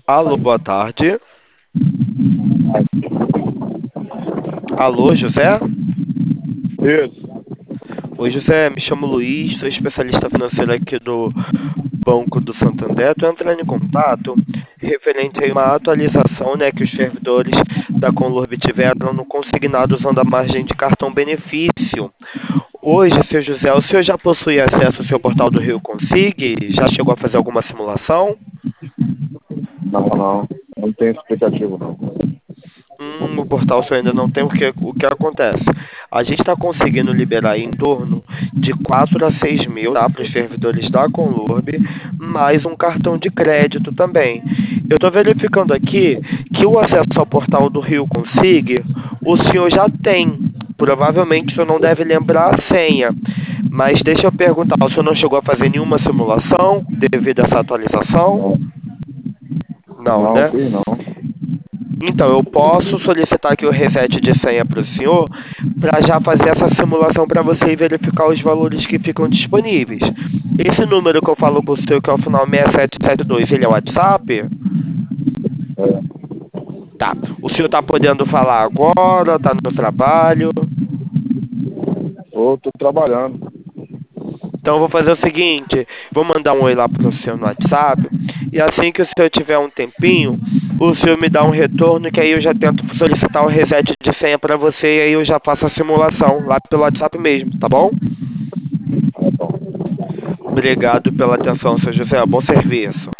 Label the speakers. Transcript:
Speaker 1: Alô, boa tarde. Alô, José?
Speaker 2: Isso.
Speaker 1: Oi, José, me chamo Luiz, sou especialista financeiro aqui do Banco do Santander. Estou entrando em contato referente a uma atualização, né, que os servidores da Conlurb tiveram no consignado usando a margem de cartão benefício. Hoje, seu José, o senhor já possui acesso ao seu portal do Rio Consig? Já chegou a fazer alguma simulação?
Speaker 2: Não, não. Não tem explicativo, não.
Speaker 1: O portal só ainda não tem o que acontece. A gente está conseguindo liberar em torno de 4 a 6 mil, tá, para os servidores da Conlurb, mais um cartão de crédito também. Eu estou verificando aqui que o acesso ao portal do Rio Consig, o senhor já tem. Provavelmente o senhor não deve lembrar a senha. Mas deixa eu perguntar, o senhor não chegou a fazer nenhuma simulação devido a essa atualização?
Speaker 2: Não,
Speaker 1: Não,
Speaker 2: não
Speaker 1: né?
Speaker 2: fiz, não.
Speaker 1: Então, eu posso solicitar aqui o reset de senha para o senhor para já fazer essa simulação para você e verificar os valores que ficam disponíveis. Esse número que eu falo com o senhor, que é o final 6772, ele é o WhatsApp?
Speaker 2: É.
Speaker 1: Tá. O senhor está podendo falar agora? Está no trabalho?
Speaker 2: Tô trabalhando.
Speaker 1: Então, eu vou fazer o seguinte: vou mandar um oi lá para o senhor no WhatsApp. E assim que o senhor tiver um tempinho, o senhor me dá um retorno, que aí eu já tento solicitar o reset de senha para você e aí eu já faço a simulação lá pelo WhatsApp mesmo, tá bom?
Speaker 2: Tá bom.
Speaker 1: Obrigado pela atenção, seu José. Bom serviço.